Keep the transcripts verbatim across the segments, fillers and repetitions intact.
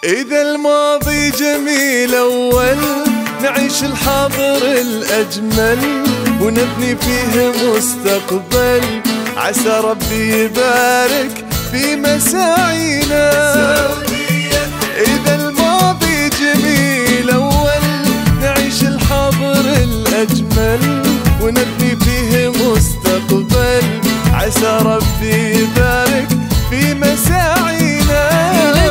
إذا الماضي جميل أول نعيش الحاضر الأجمل ونبني فيه مستقبل، عسى ربي يبارك في مساعينا. إذا الماضي جميل أول نعيش الحاضر الأجمل ونبني فيه مستقبل، عسى ربي يبارك في مساعينا.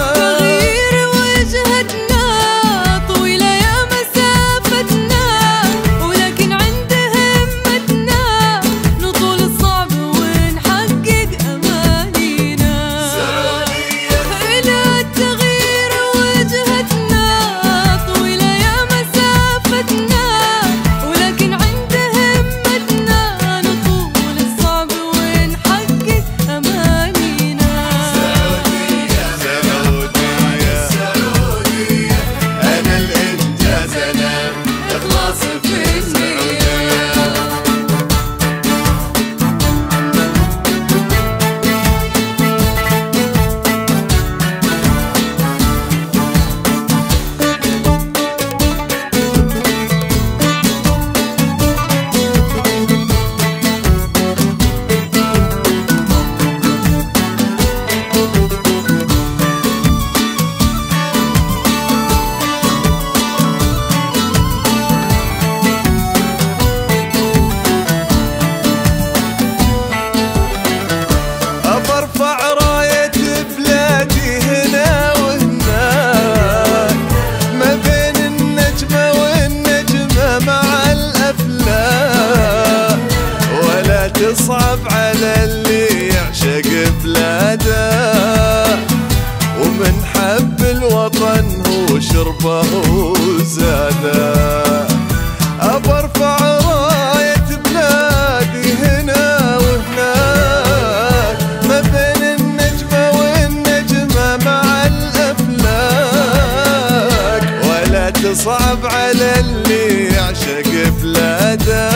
تصعب على اللي يعشق بلاده، ومن حب الوطن هو شربه وزاده. أبى أرفع راية بلادي هنا وهناك، ما بين النجمة والنجمة مع الأفلاك، ولا تصعب على اللي يعشق بلاده.